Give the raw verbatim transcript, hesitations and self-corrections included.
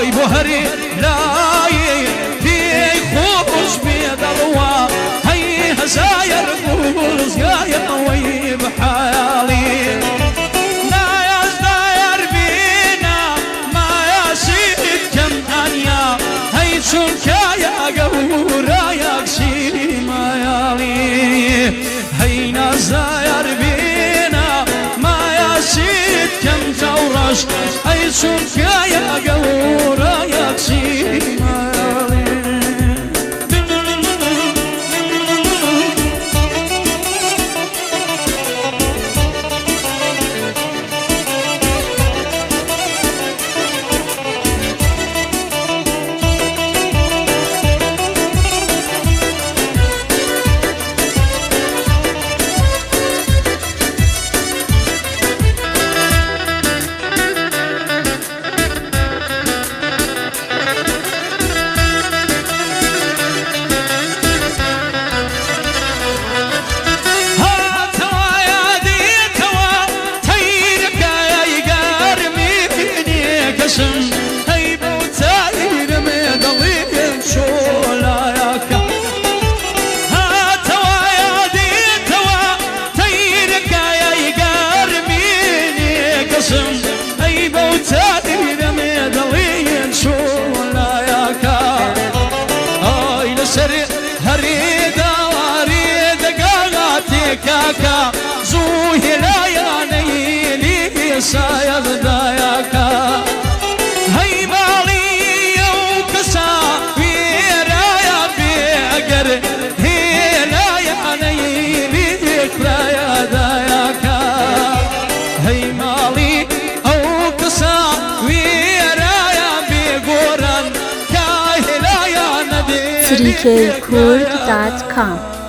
ئای بۆ هەرێ لایێ پێی خۆش بێدەڵوا هەی هەزایەر ڕزگایە ئەوەی بحاڵی نایازدایەر بێنە مایاسیت کەم ئەنیا هەی چونکایە گەورە یەکسی مایاڵی هەی نازدایەر بێنە مایاسیت کەم تەوڕەش هەی چونکایە گەورە یەکسی مایاڵی کاکا زوو هێلایانەی سایەد دایاکە هەی ماڵی ئەو کەسا وێرایە بێ ئەگەر هێلایانەی لێکرایە دایاکە هەی ماڵی ئەو کەسا وێرایە بێ گۆران کا هێلایانە بێ تریکێ کورد دات کام